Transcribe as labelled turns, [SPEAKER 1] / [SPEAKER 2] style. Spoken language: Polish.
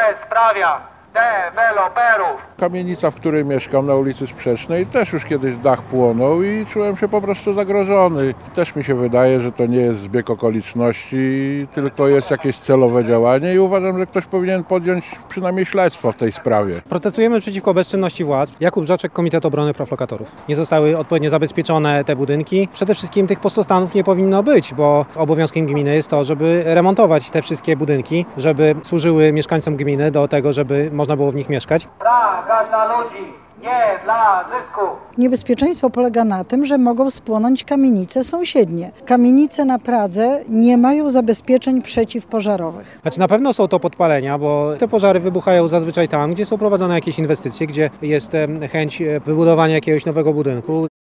[SPEAKER 1] sprawia deweloperów.
[SPEAKER 2] Kamienica, w której mieszkam, na ulicy Sprzecznej, też już kiedyś dach płonął i czułem się po prostu zagrożony. Też mi się wydaje, że to nie jest zbieg okoliczności, tylko jest jakieś celowe działanie i uważam, że ktoś powinien podjąć przynajmniej śledztwo w tej sprawie.
[SPEAKER 3] Protestujemy przeciwko bezczynności władz. Jakub Żaczek, Komitet Obrony Praw Lokatorów. Nie zostały odpowiednio zabezpieczone te budynki. Przede wszystkim tych pustostanów nie powinno być, bo obowiązkiem gminy jest to, żeby remontować te wszystkie budynki, żeby służyły mieszkańcom gminy do tego, żeby można było w nich mieszkać.
[SPEAKER 1] Praga dla ludzi, nie dla zysku.
[SPEAKER 4] Niebezpieczeństwo polega na tym, że mogą spłonąć kamienice sąsiednie. Kamienice na Pradze nie mają zabezpieczeń przeciwpożarowych.
[SPEAKER 3] Znaczy na pewno są to podpalenia, bo te pożary wybuchają zazwyczaj tam, gdzie są prowadzone jakieś inwestycje, gdzie jest chęć wybudowania jakiegoś nowego budynku.